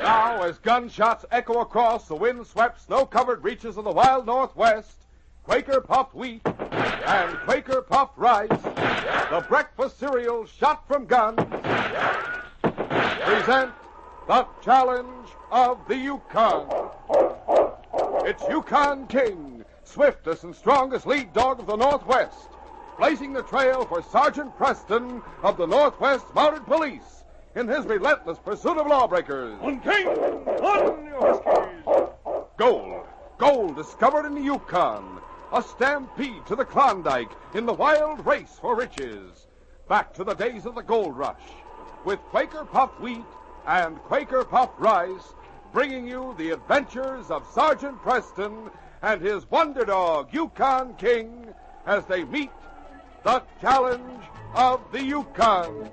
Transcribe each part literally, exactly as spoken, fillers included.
Now, as gunshots echo across the wind-swept, snow-covered reaches of the wild Northwest, Quaker Puffed Wheat and Quaker Puffed Rice, the breakfast cereal shot from guns, present the challenge of the Yukon. It's Yukon King, swiftest and strongest lead dog of the Northwest, blazing the trail for Sergeant Preston of the Northwest Mounted Police in his relentless pursuit of lawbreakers. On King! On, you Huskies! Gold. Gold discovered in the Yukon. A stampede to the Klondike in the wild race for riches. Back to the days of the gold rush with Quaker Puffed Wheat and Quaker Puffed Rice, bringing you the adventures of Sergeant Preston and his wonder dog, Yukon King, as they meet the challenge of the Yukon.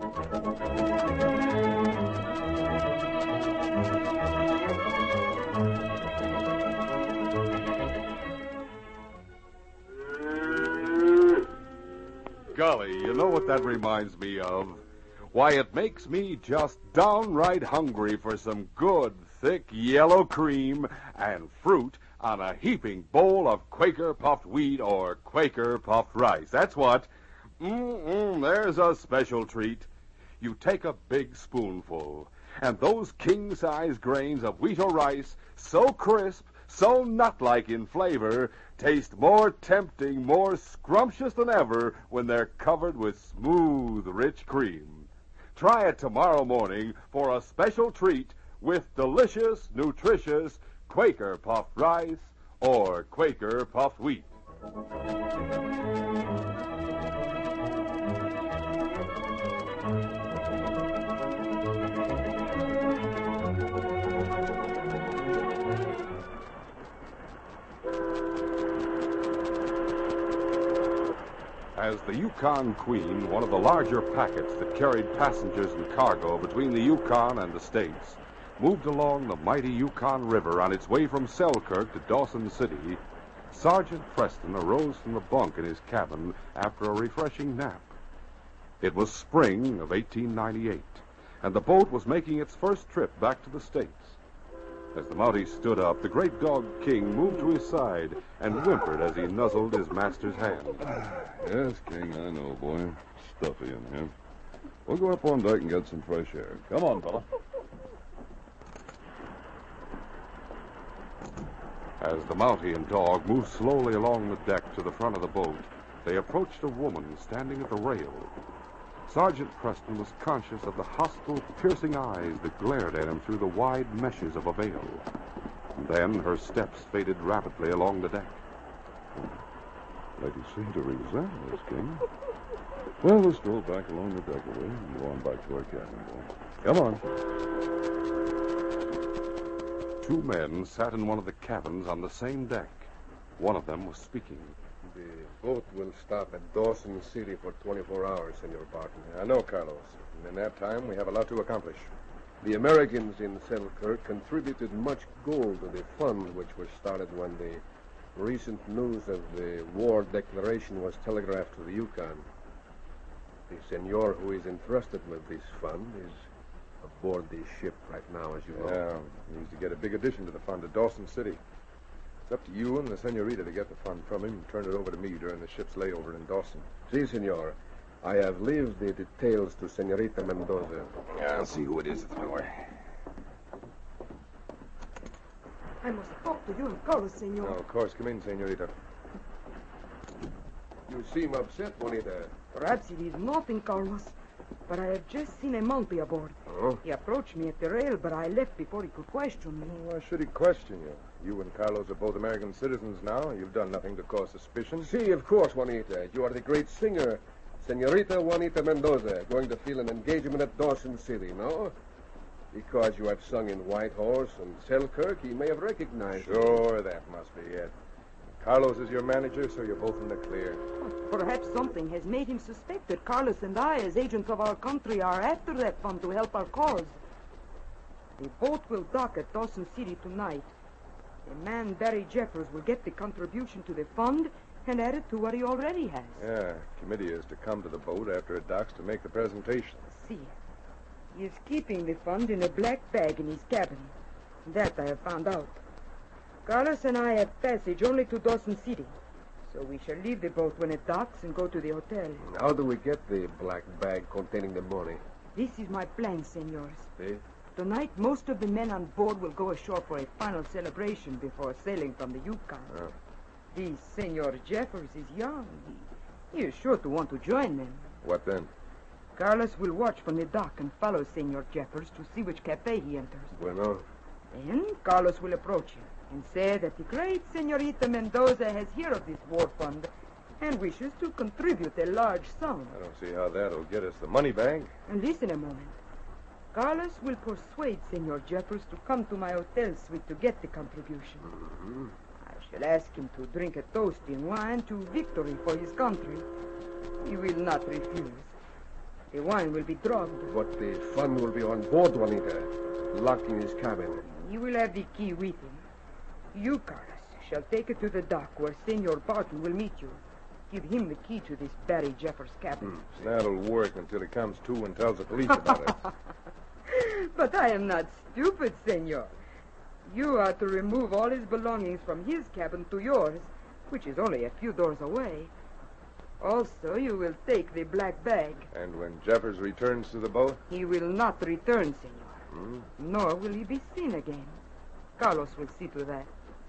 Golly, you know what that reminds me of? Why, it makes me just downright hungry for some good, thick yellow cream and fruit on a heaping bowl of Quaker Puffed Wheat or Quaker Puffed Rice. That's what. Mm-mm, there's a special treat. You take a big spoonful, and those king-size grains of wheat or rice, so crisp, so nut-like in flavor, taste more tempting, more scrumptious than ever when they're covered with smooth, rich cream. Try it tomorrow morning for a special treat with delicious, nutritious Quaker Puffed Rice or Quaker Puffed Wheat. As the Yukon Queen, one of the larger packets that carried passengers and cargo between the Yukon and the States, moved along the mighty Yukon River on its way from Selkirk to Dawson City, Sergeant Preston arose from the bunk in his cabin after a refreshing nap. It was spring of eighteen ninety-eight, and the boat was making its first trip back to the States. As the Mountie stood up, the great dog King moved to his side and whimpered as he nuzzled his master's hand. Yes, King, I know, boy. Stuffy in here. We'll go up on deck and get some fresh air. Come on, fella. As the Mountie and dog moved slowly along the deck to the front of the boat, they approached a woman standing at the rail. Sergeant Preston was conscious of the hostile, piercing eyes that glared at him through the wide meshes of a veil. And then her steps faded rapidly along the deck. Lady seemed to resent this, King. Well, we'll stroll back along the deck a way and go on back to our cabin, boy. Come on. Two men sat in one of the cabins on the same deck. One of them was speaking. The boat will stop at Dawson City for twenty-four hours, Senor Barton. I know, Carlos. And in that time, we have a lot to accomplish. The Americans in Selkirk contributed much gold to the fund which was started when the recent news of the war declaration was telegraphed to the Yukon. The senor who is entrusted with this fund is aboard the ship right now, as you know. Yeah, he needs to get a big addition to the fund at Dawson City. It's up to you and the senorita to get the fund from him and turn it over to me during the ship's layover in Dawson. Si, senor. I have leave the details to Senorita Mendoza. Yeah, I'll see who it is at the door. I must talk to you and Carlos, senor. Oh, of course. Come in, senorita. You seem upset, Bonita. Perhaps it is nothing, Carlos. But I have just seen a Mountie aboard. Oh? He approached me at the rail, but I left before he could question me. Why should he question you? You and Carlos are both American citizens now. You've done nothing to cause suspicion. Si, of course, Juanita. You are the great singer, Senorita Juanita Mendoza, going to feel an engagement at Dawson City, no? Because you have sung in Whitehorse and Selkirk, he may have recognized you. Sure, that must be it. Carlos is your manager, so you're both in the clear. Perhaps something has made him suspect that Carlos and I, as agents of our country, are after that fund to help our cause. The boat will dock at Dawson City tonight. The man, Barry Jeffers, will get the contribution to the fund and add it to what he already has. Yeah, committee is to come to the boat after it docks to make the presentation. See, he is keeping the fund in a black bag in his cabin. That I have found out. Carlos and I have passage only to Dawson City. So we shall leave the boat when it docks and go to the hotel. How do we get the black bag containing the money? This is my plan, senors. See? Tonight, most of the men on board will go ashore for a final celebration before sailing from the Yukon. Oh. This Senor Jeffers is young. He, he is sure to want to join them. What then? Carlos will watch from the dock and follow Senor Jeffers to see which cafe he enters. Bueno. Then Carlos will approach him and say that the great Senorita Mendoza has heard of this war fund and wishes to contribute a large sum. I don't see how that'll get us the money bag. And listen a moment. Carlos will persuade Senor Jeffers to come to my hotel suite to get the contribution. Mm-hmm. I shall ask him to drink a toast in wine to victory for his country. He will not refuse. The wine will be drugged. But the fund will be on board, Juanita, locked in his cabin. He will have the key with him. You, Carlos, shall take it to the dock where Senor Barton will meet you. Give him the key to this Barry Jeffers cabin. Hmm. That'll work until he comes to and tells the police about it. But I am not stupid, senor. You are to remove all his belongings from his cabin to yours, which is only a few doors away. Also, you will take the black bag. And when Jeffers returns to the boat? He will not return, senor. Hmm? Nor will he be seen again. Carlos will see to that.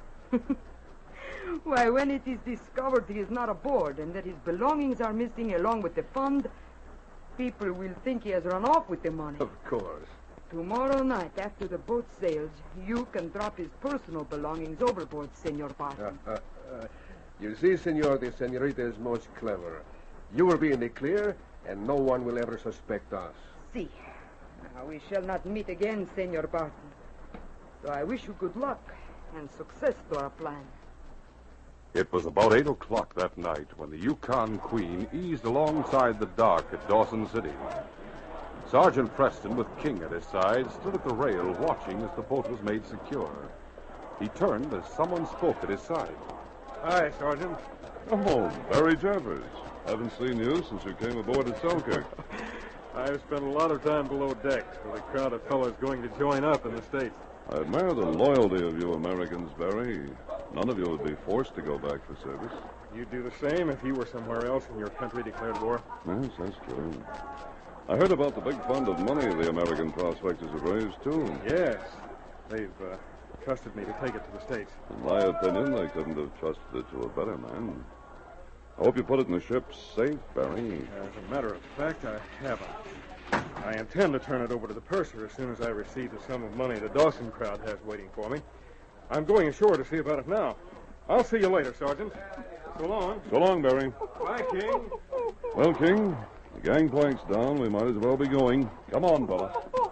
Why, when it is discovered he is not aboard and that his belongings are missing along with the fund, people will think he has run off with the money. Of course. Tomorrow night, after the boat sails, you can drop his personal belongings overboard, Senor Barton. Uh, uh, uh, you see, senor, the senorita is most clever. You will be in the clear, and no one will ever suspect us. See. Now, we shall not meet again, Senor Barton. So I wish you good luck and success to our plan. It was about eight o'clock that night when the Yukon Queen eased alongside the dock at Dawson City. Sergeant Preston, with King at his side, stood at the rail watching as the boat was made secure. He turned as someone spoke at his side. Hi, Sergeant. Oh, Barry Jeffers. Haven't seen you since you came aboard at Selkirk. I've spent a lot of time below decks with a crowd of fellows going to join up in the States. I admire the loyalty of you Americans, Barry. None of you would be forced to go back for service. You'd do the same if you were somewhere else and your country declared war. Yes, that's true. I heard about the big fund of money the American prospectors have raised, too. Yes. They've uh, trusted me to take it to the States. In my opinion, they couldn't have trusted it to a better man. I hope you put it in the ship safe, Barry. As a matter of fact, I haven't. I intend to turn it over to the purser as soon as I receive the sum of money the Dawson crowd has waiting for me. I'm going ashore to see about it now. I'll see you later, Sergeant. So long. So long, Barry. Bye, King. Well, King, the gangplank's down. We might as well be going. Come on, fella.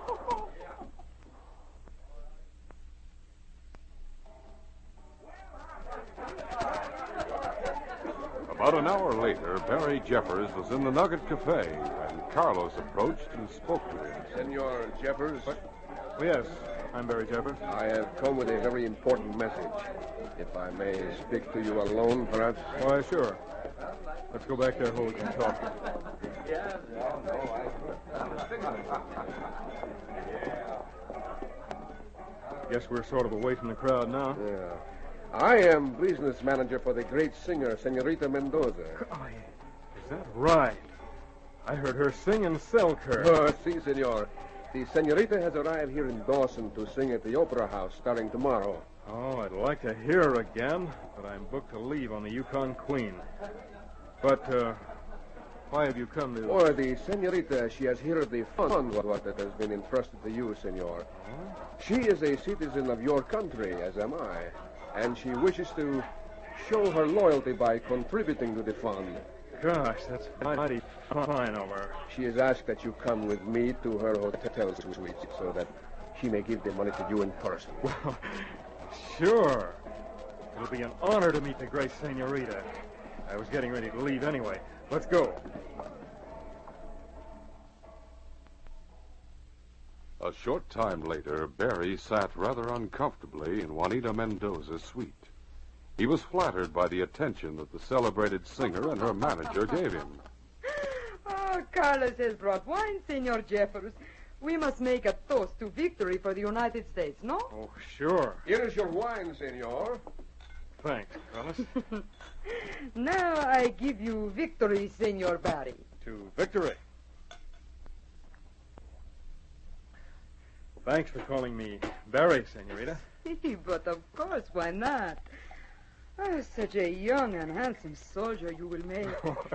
About an hour later, Barry Jeffers was in the Nugget Cafe, and Carlos approached and spoke to him. Senor Jeffers, Oh, yes, I'm Barry Jeffers. I have come with a very important message. If I may speak to you alone, perhaps? Why, sure. Let's go back there where we can talk. Guess we're sort of away from the crowd now. Yeah. I am business manager for the great singer, Senorita Mendoza. Oh, is that right? I heard her sing in Selkirk. Oh, si, senor. The senorita has arrived here in Dawson to sing at the Opera House starting tomorrow. Oh, I'd like to hear her again, but I'm booked to leave on the Yukon Queen. But, uh, why have you come to... Or the senorita, she has heard the fund what that has been entrusted to you, senor. She is a citizen of your country, as am I, and she wishes to show her loyalty by contributing to the fund. Gosh, that's mighty fine of her. She has asked that you come with me to her hotel suite so that she may give the money to you in person. Well, sure. It'll be an honor to meet the great senorita. I was getting ready to leave anyway. Let's go. A short time later, Barry sat rather uncomfortably in Juanita Mendoza's suite. He was flattered by the attention that the celebrated singer and her manager gave him. Oh, Carlos has brought wine, Senor Jeffers. We must make a toast to victory for the United States, no? Oh, sure. Here is your wine, senor. Thanks, Carlos. Now I give you victory, Senor Barry. To victory. Thanks for calling me Barry, senorita. But of course, why not? Oh, such a young and handsome soldier you will make.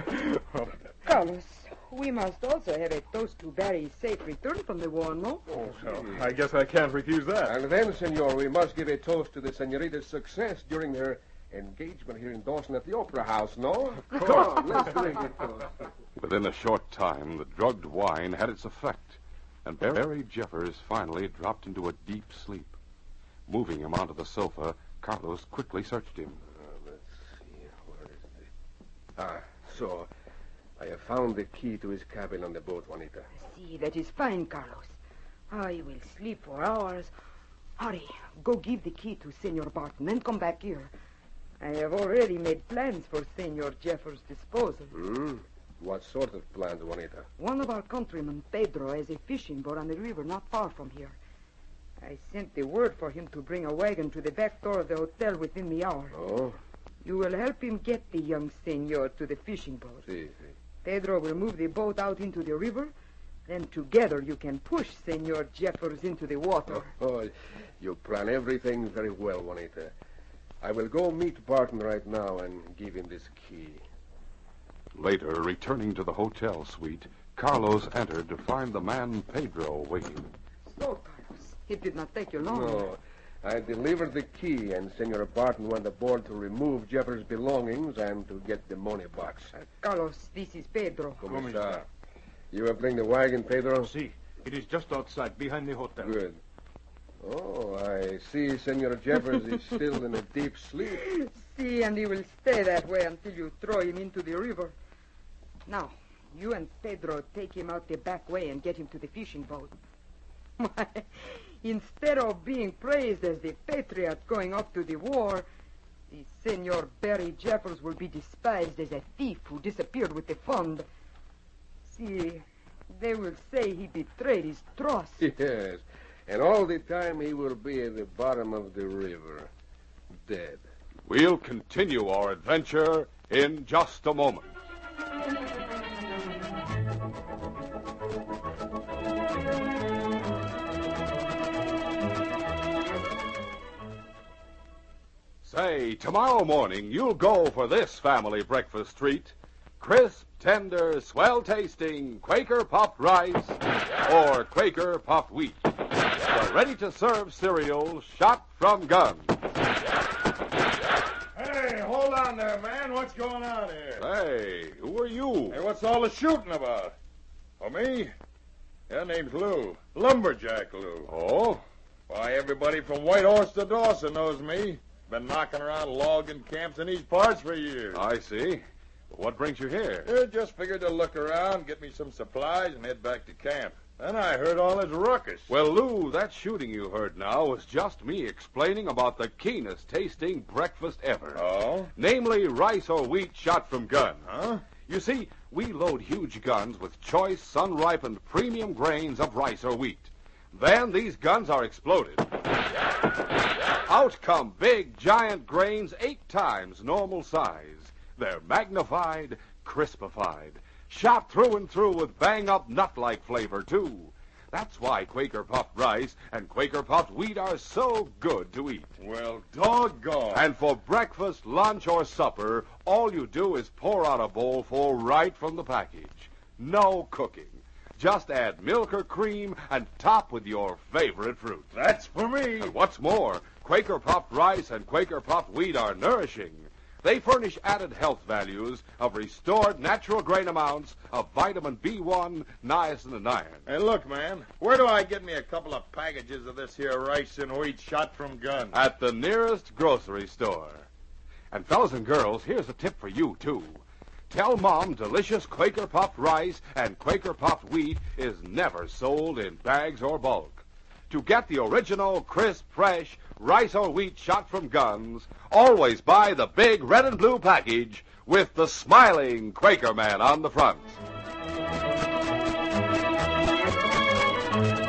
Carlos, we must also have a toast to Barry's safe return from the war, no? Oh, so I guess I can't refuse that. And then, senor, we must give a toast to the senorita's success during her engagement here in Dawson at the Opera House, no? Come on, let's drink it. Within a short time, the drugged wine had its effect, and Barry Jeffers finally dropped into a deep sleep. Moving him onto the sofa, Carlos quickly searched him. Uh, let's see, where is the... Ah, so, I have found the key to his cabin on the boat, Juanita. See, that is fine, Carlos. I will sleep for hours. Hurry, go give the key to Senor Barton, then come back here. I have already made plans for Senor Jeffers' disposal. Hmm? What sort of plans, Juanita? One of our countrymen, Pedro, has a fishing boat on the river not far from here. I sent the word for him to bring a wagon to the back door of the hotel within the hour. Oh? You will help him get the young senor to the fishing boat. Si, si. Pedro will move the boat out into the river. Then together you can push Senor Jeffers into the water. Oh, oh, you plan everything very well, Juanita. I will go meet Barton right now and give him this key. Later, returning to the hotel suite, Carlos entered to find the man Pedro waiting. So, Carlos, it did not take you long. No, I delivered the key, and Senor Barton went aboard to remove Jeffers' belongings and to get the money box. Uh, Carlos, this is Pedro. Como está? You will bring the wagon, Pedro? Si, it is just outside, behind the hotel. Good. Oh, I see Senor Jeffers is still in a deep sleep. See, and he will stay that way until you throw him into the river. Now, you and Pedro take him out the back way and get him to the fishing boat. Why, instead of being praised as the patriot going up to the war, the Senor Barry Jeffers will be despised as a thief who disappeared with the fund. See, they will say he betrayed his trust. Yes, and all the time he will be at the bottom of the river, dead. We'll continue our adventure in just a moment. Say, tomorrow morning you'll go for this family breakfast treat. Crisp, tender, swell-tasting Quaker puffed rice or Quaker puffed wheat. The ready-to-serve cereal shot from guns. Hey, hold on there, man. What's going on here? Hey, who are you? Hey, what's all the shooting about? Oh, me? Yeah, name's Lou. Lumberjack Lou. Oh? Why, everybody from Whitehorse to Dawson knows me. Been knocking around logging camps in these parts for years. I see. What brings you here? Yeah, just figured to look around, get me some supplies, and head back to camp. Then I heard all this ruckus. Well, Lou, that shooting you heard now was just me explaining about the keenest tasting breakfast ever. Oh? Namely, rice or wheat shot from gun. Huh? You see, we load huge guns with choice, sun-ripened premium grains of rice or wheat. Then these guns are exploded. Out come big, giant grains eight times normal size. They're magnified, crispified, shot through and through with bang-up nut-like flavor, too. That's why Quaker puffed rice and Quaker puffed wheat are so good to eat. Well, doggone. And for breakfast, lunch, or supper, all you do is pour out a bowl full right from the package. No cooking. Just add milk or cream and top with your favorite fruit. That's for me. And what's more, Quaker puffed rice and Quaker puffed wheat are nourishing. They furnish added health values of restored natural grain amounts of vitamin B one, niacin, and iron. Hey, look, man, where do I get me a couple of packages of this here rice and wheat shot from guns? At the nearest grocery store. And fellas and girls, here's a tip for you, too. Tell Mom delicious Quaker puffed rice and Quaker puffed wheat is never sold in bags or bulk. To get the original, crisp, fresh rice or wheat shot from guns, always buy the big red and blue package with the smiling Quaker man on the front.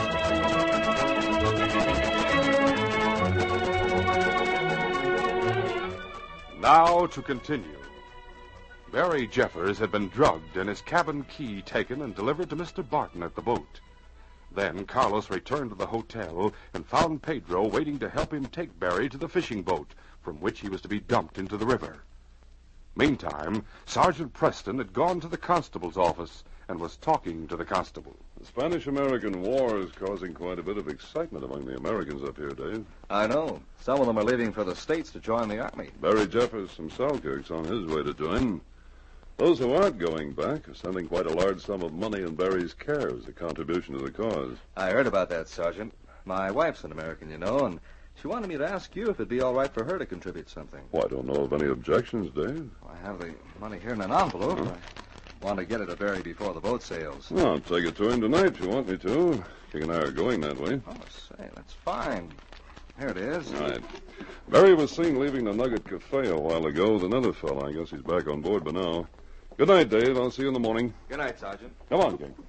Now to continue. Barry Jeffers had been drugged and his cabin key taken and delivered to Mister Barton at the boat. Then Carlos returned to the hotel and found Pedro waiting to help him take Barry to the fishing boat, from which he was to be dumped into the river. Meantime, Sergeant Preston had gone to the constable's office and was talking to the constable. The Spanish-American War is causing quite a bit of excitement among the Americans up here, Dave. I know. Some of them are leaving for the States to join the Army. Barry Jeffers from Selkirk's on his way to join. Those who aren't going back are sending quite a large sum of money in Barry's care as a contribution to the cause. I heard about that, Sergeant. My wife's an American, you know, and she wanted me to ask you if it'd be all right for her to contribute something. Well, I don't know of any objections, Dave. I have the money here in an envelope. Huh? I want to get it to Barry before the boat sails. Well, I'll take it to him tonight if you want me to. King and I are going that way. Oh, say, that's fine. Here it is. All right. Barry was seen leaving the Nugget Cafe a while ago with another fellow. I guess he's back on board by now. Good night, Dave. I'll see you in the morning. Good night, Sergeant. Come on, King.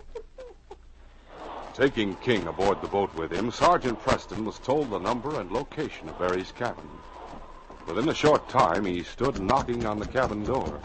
Taking King aboard the boat with him, Sergeant Preston was told the number and location of Barry's cabin. Within a short time, he stood knocking on the cabin door.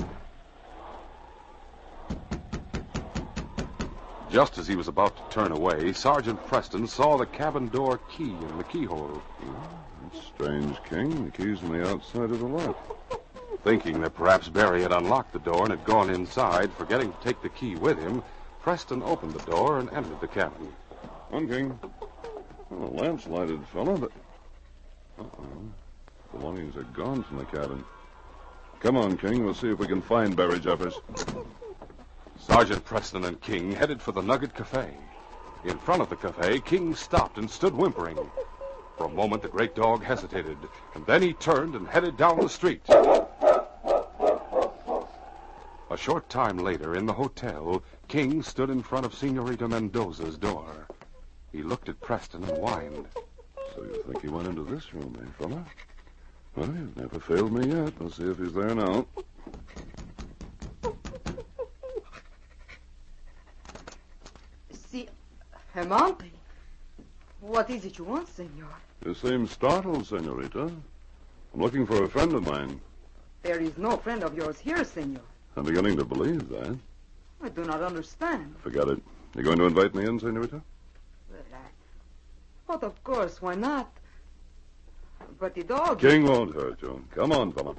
Just as he was about to turn away, Sergeant Preston saw the cabin door key in the keyhole. That's strange, King. The key's on the outside of the lock. Thinking that perhaps Barry had unlocked the door and had gone inside, forgetting to take the key with him, Preston opened the door and entered the cabin. On, King. Well, the lamp's lighted, fella, but... Uh-oh. Belongings are gone from the cabin. Come on, King. We'll see if we can find Barry Jeffers. Sergeant Preston and King headed for the Nugget Cafe. In front of the cafe, King stopped and stood whimpering. For a moment, the great dog hesitated, and then he turned and headed down the street. A short time later, in the hotel, King stood in front of Senorita Mendoza's door. He looked at Preston and whined. So you think he went into this room, eh, fella? Well, you've never failed me yet. We'll see if he's there now. See, Hermonte, what is it you want, senor? You seem startled, Senorita. I'm looking for a friend of mine. There is no friend of yours here, senor. I'm beginning to believe that. I do not understand. Forget it. You going to invite me in, Senorita? Well, I... But of course, why not? But the dog... King won't hurt you. Come on, fella.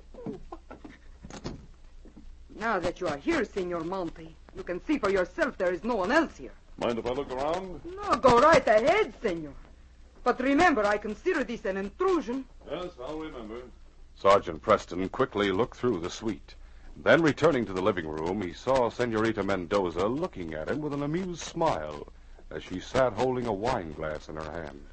Now that you are here, Senor Monte, you can see for yourself there is no one else here. Mind if I look around? No, go right ahead, senor. But remember, I consider this an intrusion. Yes, I'll remember. Sergeant Preston quickly looked through the suite. Then, returning to the living room, he saw Senorita Mendoza looking at him with an amused smile as she sat holding a wine glass in her hand.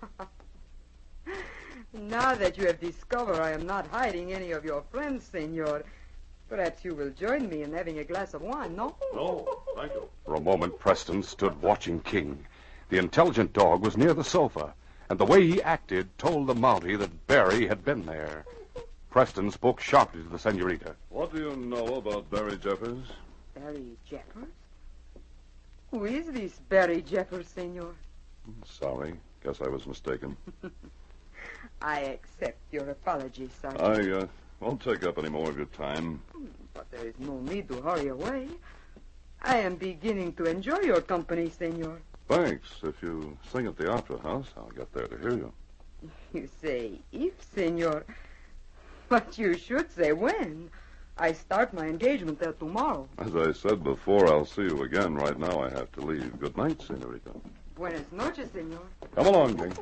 Now that you have discovered I am not hiding any of your friends, senor, perhaps you will join me in having a glass of wine, no? No, thank you. For a moment, Preston stood watching King. The intelligent dog was near the sofa, and the way he acted told the Mountie that Barry had been there. Preston spoke sharply to the senorita. What do you know about Barry Jeffers? Barry Jeffers? Who is this Barry Jeffers, senor? Sorry. Guess I was mistaken. I accept your apology, Sergeant. I uh, won't take up any more of your time. But there is no need to hurry away. I am beginning to enjoy your company, senor. Thanks. If you sing at the Opera House, I'll get there to hear you. You say if, senor. But you should say when. I start my engagement there tomorrow. As I said before, I'll see you again. Right now I have to leave. Good night, Senorita. Buenas noches, senor. Come along, King.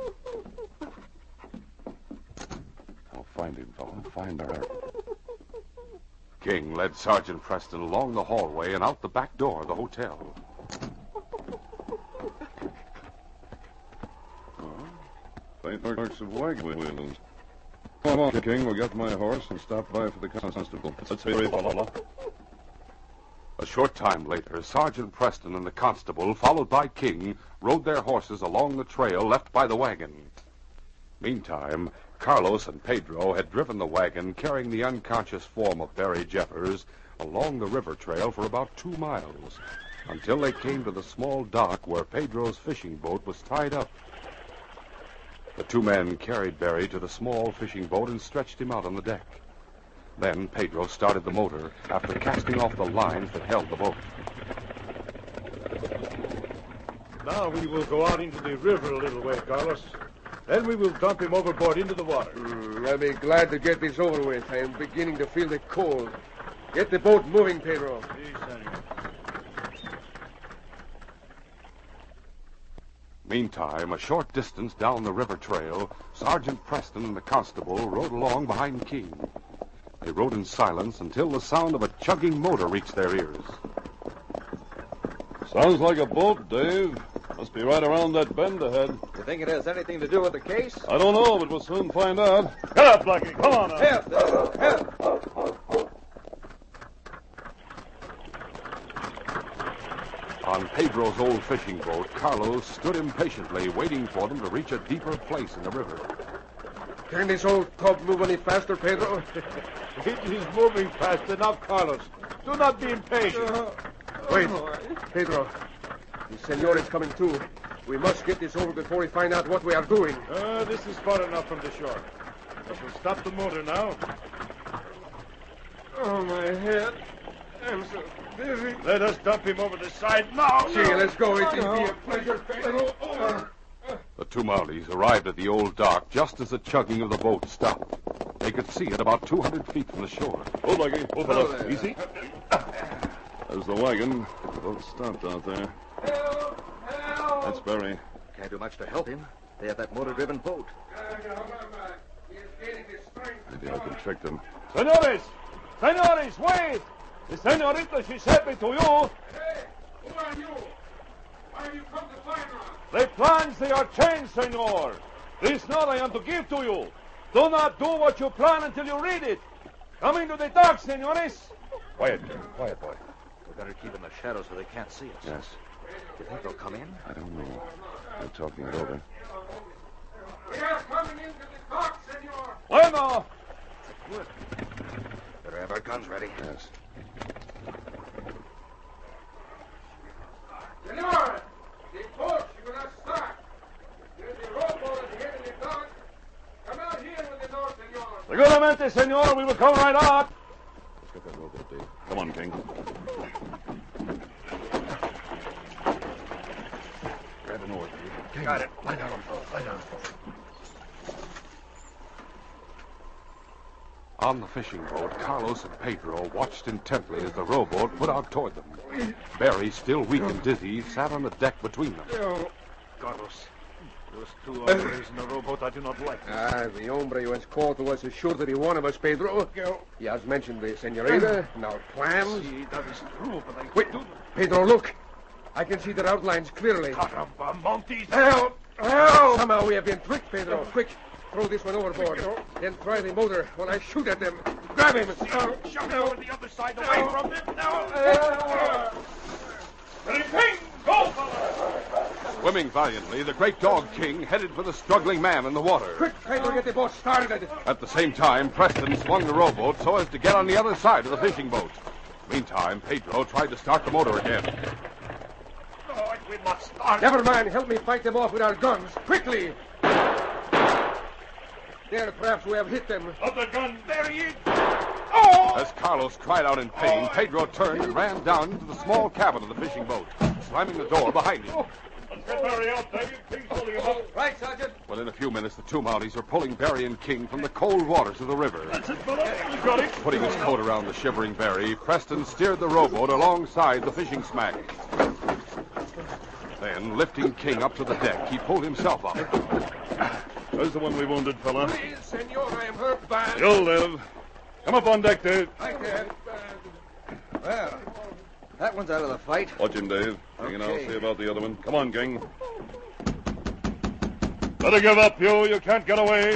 I'll find him, fellow. Find her. King led Sergeant Preston along the hallway and out the back door of the hotel. Faint marks of wagon wheels. Come on, King. We'll get my horse and stop by for the constable. Let's hurry, fella. A short time later, Sergeant Preston and the constable, followed by King, rode their horses along the trail left by the wagon. Meantime, Carlos and Pedro had driven the wagon carrying the unconscious form of Barry Jeffers along the river trail for about two miles until they came to the small dock where Pedro's fishing boat was tied up. The two men carried Barry to the small fishing boat and stretched him out on the deck. Then Pedro started the motor after casting off the lines that held the boat. Now we will go out into the river a little way, Carlos. Then we will dump him overboard into the water. Mm, I'll be glad to get this over with. I am beginning to feel the cold. Get the boat moving, Pedro. Si, senor. Meantime, a short distance down the river trail, Sergeant Preston and the constable rode along behind King. They rode in silence until the sound of a chugging motor reached their ears. Sounds like a boat, Dave. Must be right around that bend ahead. You think it has anything to do with the case? I don't know, but we'll soon find out. Get up, Blackie. Come on now. Help! uh, Help! On Pedro's old fishing boat, Carlos stood impatiently, waiting for them to reach a deeper place in the river. Can this old tub move any faster, Pedro? It is moving fast enough, Carlos. Do not be impatient. Uh, wait, Pedro. The senor is coming too. We must get this over before we find out what we are doing. Uh, this is far enough from the shore. I shall stop the motor now. Oh, my head. I'm so dizzy. Let us dump him over the side now. Gee, let's go. It will be a pleasure, Pedro. Oh. The two Mounties arrived at the old dock just as the chugging of the boat stopped. They could see it about two hundred feet from the shore. Oh, Blackie. Oh, Hello fella. there. Easy. There's the wagon. The boat stopped out there. Help! Help! That's Barry. Can't do much to help him. They have that motor-driven boat. Maybe I can trick them. Senores! Senores, wait! The senorita, she's happy to you. Hey, who are you? Why have you come to find us? The plans, they are changed, senor. This note I am to give to you. Do not do what you plan until you read it. Come into the dock, senores. Quiet, quiet, boy. We better keep in the shadow so they can't see us. Yes. Do you think they'll come in? I don't know. They're talking it over. We are coming into the dock, senor. Bueno. Good. Better have our guns ready. Yes. Senor, the boat, you will not start. There's a rowboat at the end of the dock. Come out here with the door, senor. Seguramente, senor. We will come right out. Let's get that rowboat, Dave. Come on, King. Grab an oar, Dave. Got it. Lie down, lie down. On the fishing boat, Carlos and Pedro watched intently as the rowboat put out toward them. Barry, still weak and dizzy, sat on the deck between them. Carlos, those two hombres in the rowboat, I do not like. Ah, the hombre who has called to us is sure that he one of us, Pedro. He has mentioned the senorita and our plans. See, that is true, but I Wait, do... Pedro, look. I can see their outlines clearly. Caramba, Montes. Help! Help! Somehow we have been tricked, Pedro. Quick, throw this one overboard. Then try the motor when I shoot at them. Grab him. Shove it over the other side, away from them. Now. Ready, King, go, fella. Swimming valiantly, the great dog King headed for the struggling man in the water. Quick, Pedro, get the boat started. At the same time, Preston swung the rowboat so as to get on the other side of the fishing boat. Meantime, Pedro tried to start the motor again. No, it will not start. Never mind. Help me fight them off with our guns. Quickly. There, perhaps we have hit them. Other gun, there he is. Oh! As Carlos cried out in pain, Pedro turned and ran down into the small cabin of the fishing boat, slamming the door behind him. Let's get Barry out, David. King's holding him up. Right, Sergeant. Within a few minutes, the two Mounties were pulling Barry and King from the cold waters of the river. That's it, fella. You got it. Putting his coat around the shivering Barry, Preston steered the rowboat alongside the fishing smack. Then, lifting King up to the deck, he pulled himself up. There's the one we wounded, fella. Please, senor, I am hurt bad. You'll live. Come up on deck, Dave. I can't. Well, that one's out of the fight. Watch him, Dave. King and I'll Okay. see about the other one. Come on, King. Better give up, you. You can't get away.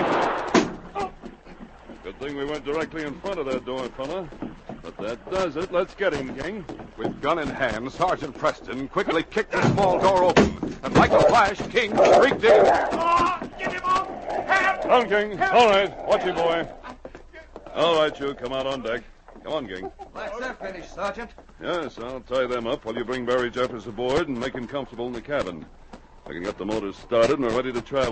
Good thing we went directly in front of that door, fella. But that does it. Let's get him, King. With gun in hand, Sergeant Preston quickly kicked the small door open, and like a flash, King shrieked in. Oh, get him up. Help. Down, King. All right. Watch you, boy. All right, you. Come out on deck. Come on, King. That's that finished, Sergeant. Yes, I'll tie them up while you bring Barry Jeffers aboard and make him comfortable in the cabin. I can get the motors started and we're ready to travel.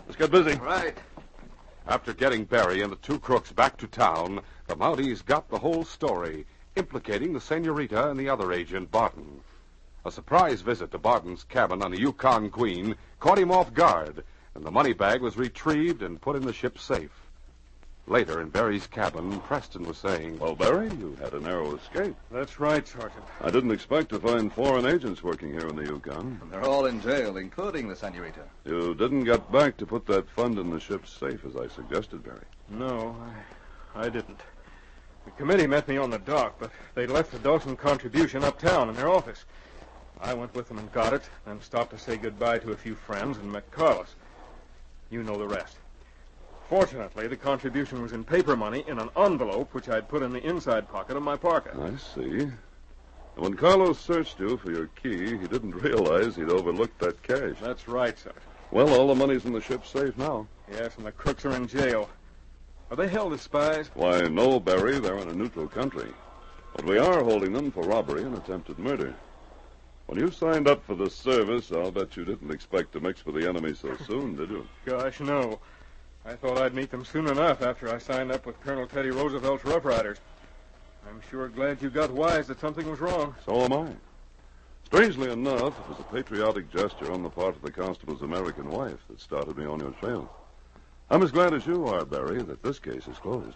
Let's get busy. Right. After getting Barry and the two crooks back to town, the Mounties got the whole story, implicating the senorita and the other agent, Barton. A surprise visit to Barton's cabin on the Yukon Queen caught him off guard, and the money bag was retrieved and put in the ship's safe. Later, in Barry's cabin, Preston was saying, Well, Barry, you had a narrow escape. That's right, Sergeant. I didn't expect to find foreign agents working here in the Yukon. They're all in jail, including the senorita. You didn't get back to put that fund in the ship's safe, as I suggested, Barry. No, I, I didn't. The committee met me on the dock, but they'd left the Dawson contribution uptown in their office. I went with them and got it, then stopped to say goodbye to a few friends and met Carlos. You know the rest. Fortunately, the contribution was in paper money in an envelope which I'd put in the inside pocket of my parka. I see. When Carlos searched you for your key, he didn't realize he'd overlooked that cash. That's right, Sergeant. Well, all the money's in the ship's safe now. Yes, and the crooks are in jail. Are they held as spies? Why, no, Barry, they're in a neutral country. But we are holding them for robbery and attempted murder. When you signed up for the service, I'll bet you didn't expect to mix with the enemy so soon, did you? Gosh, no. I thought I'd meet them soon enough after I signed up with Colonel Teddy Roosevelt's Rough Riders. I'm sure glad you got wise that something was wrong. So am I. Strangely enough, it was a patriotic gesture on the part of the constable's American wife that started me on your trail. I'm as glad as you are, Barry, that this case is closed.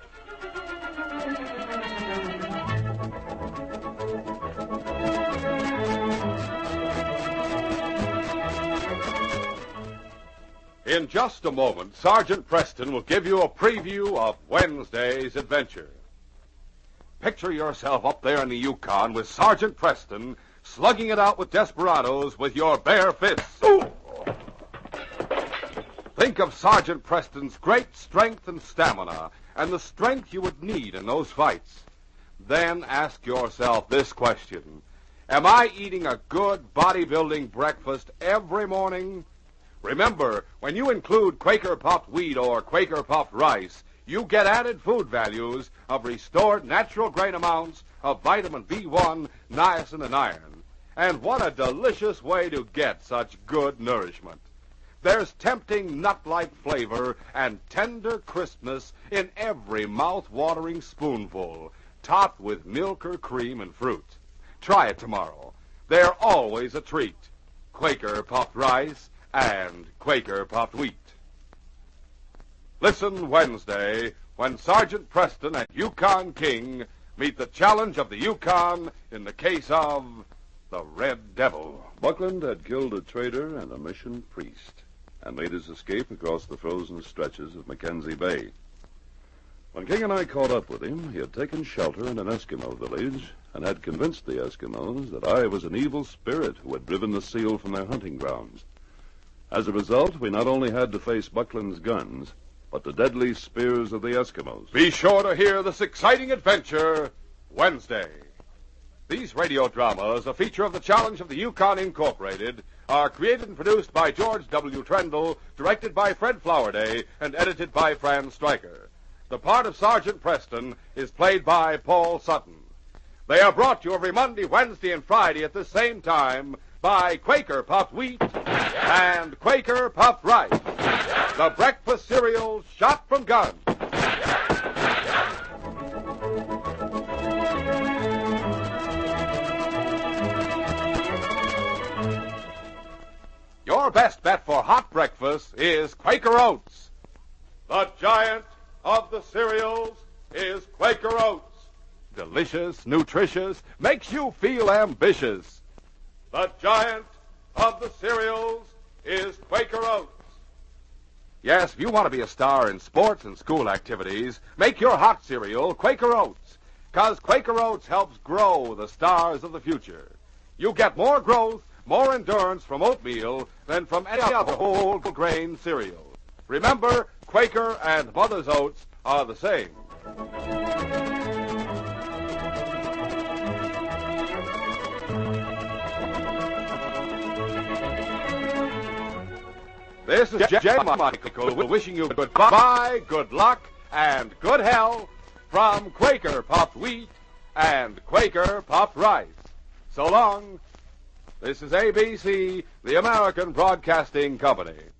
In just a moment, Sergeant Preston will give you a preview of Wednesday's adventure. Picture yourself up there in the Yukon with Sergeant Preston slugging it out with desperados with your bare fists. Ooh. Think of Sergeant Preston's great strength and stamina and the strength you would need in those fights. Then ask yourself this question. Am I eating a good bodybuilding breakfast every morning? Remember, when you include Quaker puffed wheat or Quaker puffed rice, you get added food values of restored natural grain amounts of vitamin B one, niacin, and iron. And what a delicious way to get such good nourishment. There's tempting nut-like flavor and tender crispness in every mouth-watering spoonful, topped with milk or cream and fruit. Try it tomorrow. They're always a treat. Quaker puffed rice and Quaker puffed wheat. Listen Wednesday when Sergeant Preston and Yukon King meet the challenge of the Yukon in the case of the Red Devil. Buckland had killed a trader and a mission priest and made his escape across the frozen stretches of Mackenzie Bay. When King and I caught up with him, he had taken shelter in an Eskimo village and had convinced the Eskimos that I was an evil spirit who had driven the seal from their hunting grounds. As a result, we not only had to face Buckland's guns, but the deadly spears of the Eskimos. Be sure to hear this exciting adventure Wednesday. These radio dramas, a feature of the Challenge of the Yukon Incorporated, are created and produced by George W. Trendle, directed by Fred Flowerday, and edited by Fran Stryker. The part of Sergeant Preston is played by Paul Sutton. They are brought to you every Monday, Wednesday, and Friday at the same time by Quaker Puffed Wheat and Quaker Puffed Rice, the breakfast cereal shot from guns. Your best bet for hot breakfast is Quaker Oats. The giant of the cereals is Quaker Oats. Delicious, nutritious, makes you feel ambitious. The giant of the cereals is Quaker Oats. Yes, if you want to be a star in sports and school activities, make your hot cereal Quaker Oats, because Quaker Oats helps grow the stars of the future. You get more growth, more endurance from oatmeal than from any other whole grain cereal. Remember, Quaker and Mother's Oats are the same. This is J. Michael wishing you goodbye, good luck, and good health from Quaker Puffed Wheat and Quaker Puffed Rice. So long. This is A B C, the American Broadcasting Company.